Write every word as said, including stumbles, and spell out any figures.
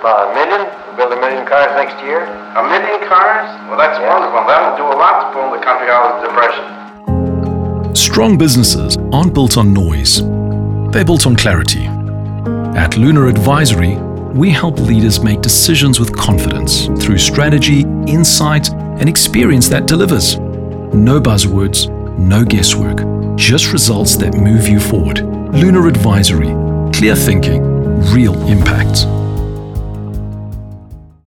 About a million? Build a million cars next year? A million cars? Well, that's yeah. wonderful. That'll do a lot to pull the country out of depression. Strong businesses aren't built on noise. They're built on clarity. At Lunar Advisory, we help leaders make decisions with confidence through strategy, insight, and experience that delivers. No buzzwords, no guesswork, just results that move you forward. Lunar Advisory. Clear thinking, real impact.